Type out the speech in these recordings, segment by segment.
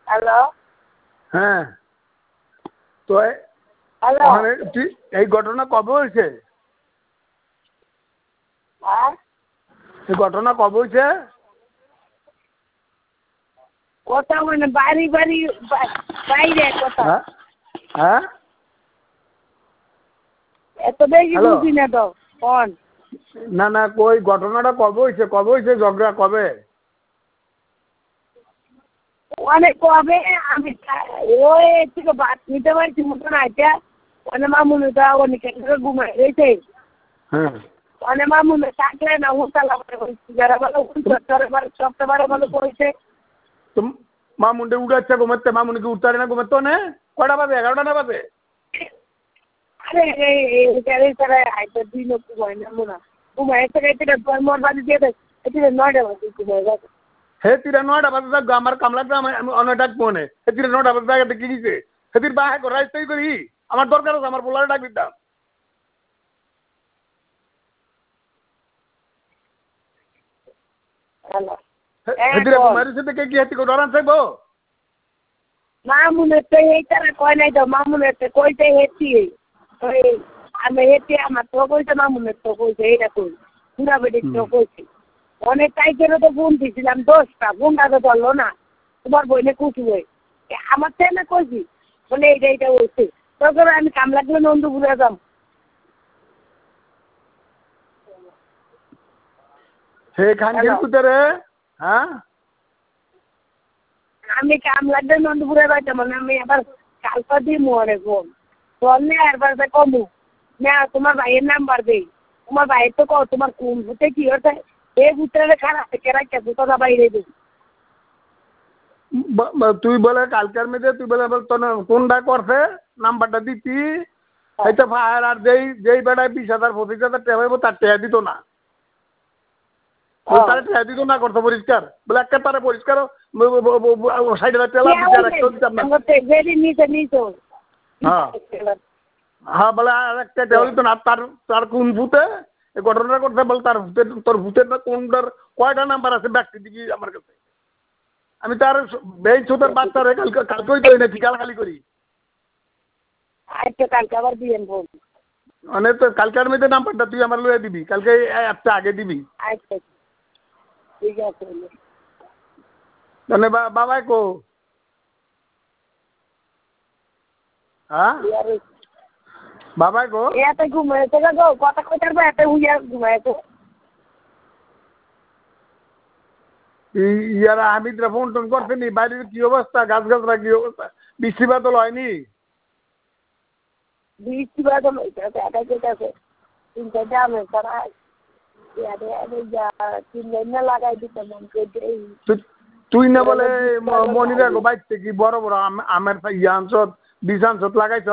Hello. হ্যাঁ, তো hello. ওখানে এই ঘটনা কবে হয়েছে? হ্যাঁ, এই ঘটনা কবে হয়েছে? কোথাও মানে বাইরে কোথাও। হ্যাঁ হ্যাঁ, এত বেশি হ্যালো। বুঝি না তো কোন। না না, ওই ঘটনাটা কবে হয়েছে ঝগড়া কবে? অনেক কবে আমি ওই থেকে ভাত নিতে পারছি মতন আছে অনেক মামুনিটা অনেক ঘুমাই রয়েছে হ্যাঁ, অনেক মামুনি থাকলে না উল্টালা যারা ভালো সপ্তাহে ভালো করেছে। তো মামুনটা উঠাচ্ছে ঘুমাচ্ছে, মামুনিকে উঠতে পারে না ঘুমাতো না? কয়টা বাজে? 11টা না বাজে? আরে তারা হয়তো দিন ঘুমায় না মোনা ঘুমায় মোর বাড়ি দিয়ে দেয় 9টা বাজে ঘুমায় গেছে। হে তিরা 9টা বাজে যাক আমার কামলা গ্রামে আমি অনেক ডাক মনে হে তিরা 9টা বাজে জায়গাতে কি দিছে সেদিন বাহে করে রাইতেই করি আমার দরকার আছে আমার বলারে ডাক দিতাম। হ্যালো। হেদিরে ঘুমাইছে থেকে কি হেতি করে ডরান থাকবো? মামুনের তো এই তারা কয় নাই তো মামুনের তো কইতে হেঁটি ওই আমি হেঁটে আমার তো কইছে মামুনের তো কইছে এইটা কই পুরা বেটির তো কইছে অনেক টাইপেরও তো ফোন দিয়েছিলাম 10টা ফোনটা তো ধরলো না তোমার বইনে কুচি বই আমার তো না কইছি বলে এইটা হয়েছে তখন আমি কাম লাগলে নন্দপুরে যাম। হে খানকির ভিতরে হ্যাঁ আমি কাম লাগলে নন্দপুরে যাইতাম মানে আমি আবার কালকা দিই মরে ফোন বললে একবার কমু না তোমার ভাইয়ের নাম্বার দেই তোমার ভাইয়ের তো কও তোমার কোন ভূতে কি হচ্ছে এই ভূতের খারাপ কেরাইতে ভূতটা বাইরে দিই। তুই বলে কালকের মেয়েদের তুই বলে তোর কোনটা করছে নাম্বারটা দিতি হয়তো ফায়ার আর যেই বেড়ায় 20,000 25,000 টাকা হইব তার টাকা দিত না তারা টাকা দিত না করতো পরিষ্কার বলে একটা তারা পরিষ্কার 60,000 টাকা হ্যাঁ হ্যাঁ বলে আর একটা টাকা দিত না তার কোন ভূতে এই ঘটনাটা করছে বলে তার ভূতের তোর ভূতের না কোনটার কয়টা নাম্বার আছে ব্যক্তি দিবি আমার কাছে আমি তার বেই ছোটার বাচ্চারে কালকেই তো এনেছি গালাগালি করি মানে তো কালকের মধ্যে নাম্বারটা তুই আমার লয়ে দিবি কালকে একটা আগে দিবি। আচ্ছা ঠিক আছে মানে বাবাই কো হ্যাঁ বাবাই কো এতে ঘুমাইছে গো কথা কইতে পারবে এতে উইয়া ঘুমাইছে ইয়ারা হামিদরা ফোন টোন করছেনি বাড়ির কি অবস্থা গাছরা কি অবস্থা বৃষ্টি বাদল হয়নি? বৃষ্টি বাদল হইতেছে এটা যেতেছে চিন্তা জামে তারা তিন লাগাই দিতে মন করে তুই না বলে মনিরা গো বাইতে কি বড় বড় আমের ইয়ানছত বিছানছত লাগাইছ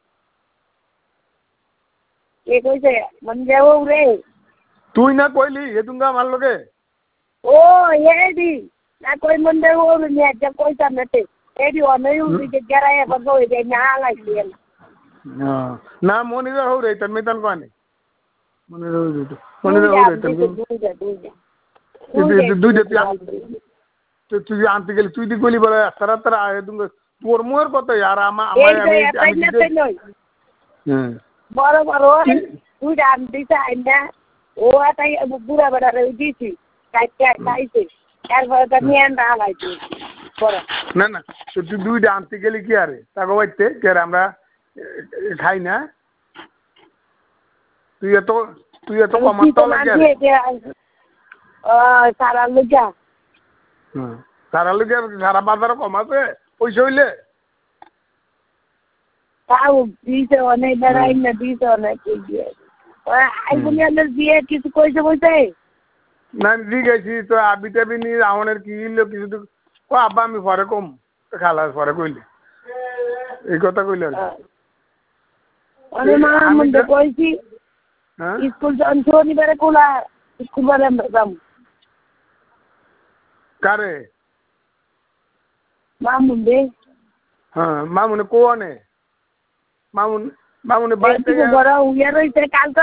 কে কইছে মন যাও রে তুই না কইলি হেতুঙ্গা আমার লগে ও এডি না কই মন যাও নি আজ কইতা নতে এডি অনই উনি যে গরায় বগো এ না লাগাইছে না মনিরা হও রে তোর মেতান কোয়ানে মনিরা হও রে দুইটা তুই আনতে গেলি তুই দি কইলি বলে তারা তোর মোর কত यार আমি বড় বড় তুই আনতে চাই না ও তাই বুড়া বড়া রে দিছি খাইছে এরপরে তো নিয়ে না লাইছে না না তুই দুইটা আনতে গেলি কি আরে তাকে বাইতে কে আমরা খাই না তুই এত কমাতে লাগে সারা লুজা সারা লুজা সারা বাজারে কমাতে পয়সা হইলে তাও দিছে অনেক বেড়াই না দিছে অনেক আইবুনিয়াদের দিয়ে কিছু কইছে বলতে না দি গেছি তো আবি টাবি নি রাউনের কি হইলো কিছু ও আব্বা আমি পরে কম খালা পরে কইলে এই কথা কইলে অনেক মা মধ্যে কইছি স্কুল শনিবারে খোলা স্কুল বারে আমরা যাম কারে মামুন্ডে হ্যাঁ মামুনে কোনে মামুনে বাইতে বড় উইয়া রইছে কাল